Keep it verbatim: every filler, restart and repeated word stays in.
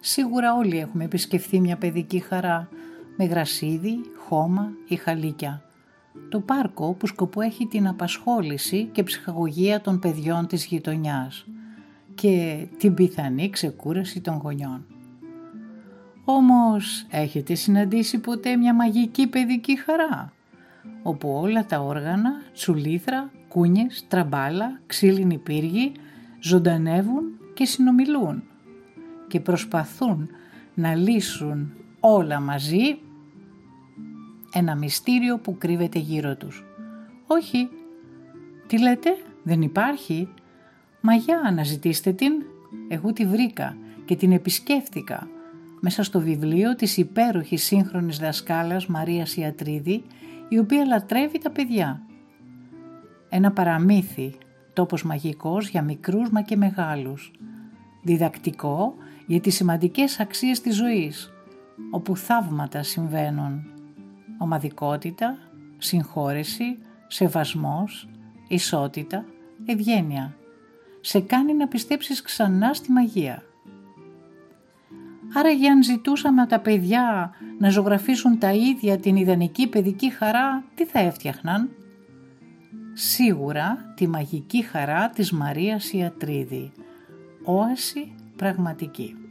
Σίγουρα όλοι έχουμε επισκεφθεί μια παιδική χαρά με γρασίδι, χώμα ή χαλίκια. Το πάρκο που σκοπό έχει την απασχόληση και ψυχαγωγία των παιδιών της γειτονιάς και την πιθανή ξεκούραση των γονιών. Όμως έχετε συναντήσει ποτέ μια μαγική παιδική χαρά, όπου όλα τα όργανα, τσουλήθρα, κούνιες, τραμπάλα, ξύλινοι πύργοι ζωντανεύουν και συνομιλούν και προσπαθούν να λύσουν όλα μαζί ένα μυστήριο που κρύβεται γύρω τους? Όχι. Τι λέτε, δεν υπάρχει? Μα για αναζητήστε την. Εγώ τη βρήκα και την επισκέφθηκα μέσα στο βιβλίο της υπέροχης σύγχρονης δασκάλας Μαρίας Ιατρίδη, η οποία λατρεύει τα παιδιά. Ένα παραμύθι, τόπος μαγικός για μικρούς μα και μεγάλους. Διδακτικό για τις σημαντικές αξίες της ζωής, όπου θαύματα συμβαίνουν. Ομαδικότητα, συγχώρεση, σεβασμός, ισότητα, ευγένεια. Σε κάνει να πιστέψεις ξανά στη μαγεία. Άρα για αν ζητούσαμε από τα παιδιά να ζωγραφίσουν τα ίδια την ιδανική παιδική χαρά, τι θα έφτιαχναν? Σίγουρα τη μαγική χαρά της Μαρίας Ιατρίδη. Όαση πραγματική.